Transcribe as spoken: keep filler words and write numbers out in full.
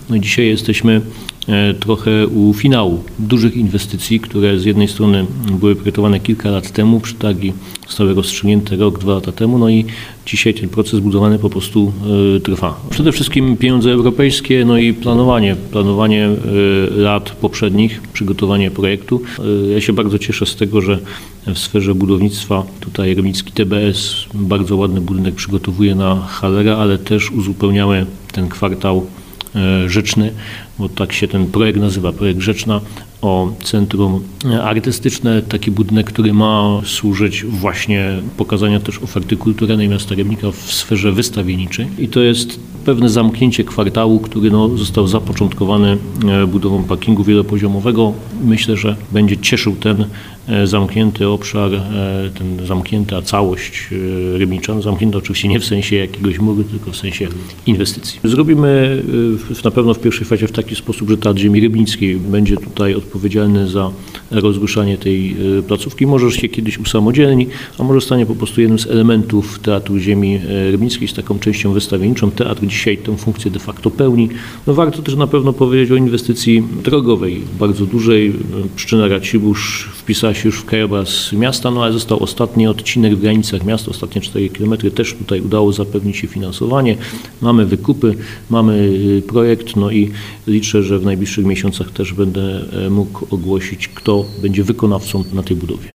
No i dzisiaj jesteśmy trochę u finału dużych inwestycji, które z jednej strony były projektowane kilka lat temu, przetargi zostały rozstrzygnięte rok, dwa lata temu, no i dzisiaj ten proces budowany po prostu trwa. Przede wszystkim pieniądze europejskie, no i planowanie, planowanie lat poprzednich, przygotowanie projektu. Ja się bardzo cieszę z tego, że w sferze budownictwa tutaj Rybnicki T B S bardzo ładny budynek przygotowuje na Hallera, ale też uzupełniamy ten kwartał Rzeczny, bo tak się ten projekt nazywa, projekt Rzeczna, o centrum artystyczne, taki budynek, który ma służyć właśnie pokazania też oferty kulturalnej miasta Rybnika w sferze wystawienniczej. I to jest pewne zamknięcie kwartału, który no, został zapoczątkowany budową parkingu wielopoziomowego. Myślę, że będzie cieszył ten zamknięty obszar, ten zamknięta całość rybniczan. Zamknięta oczywiście nie w sensie jakiegoś muru, tylko w sensie inwestycji. Zrobimy na pewno w pierwszej fazie w taki sposób, że Teatr Ziemi Rybnickiej będzie tutaj odpowiedzialny za rozruszanie tej placówki. Może się kiedyś usamodzielni, a może stanie po prostu jednym z elementów Teatru Ziemi Rybnickiej z taką częścią wystawienniczą. Teatr dzisiaj tę funkcję de facto pełni. No warto też na pewno powiedzieć o inwestycji drogowej, bardzo dużej. Pszczyna Racibórz wpisała się już w krajobraz miasta, no ale został ostatni odcinek w granicach miasta, ostatnie cztery kilometry. Też tutaj udało zapewnić się finansowanie. Mamy wykupy, mamy projekt, no i liczę, że w najbliższych miesiącach też będę mógł ogłosić, kto będzie wykonawcą na tej budowie.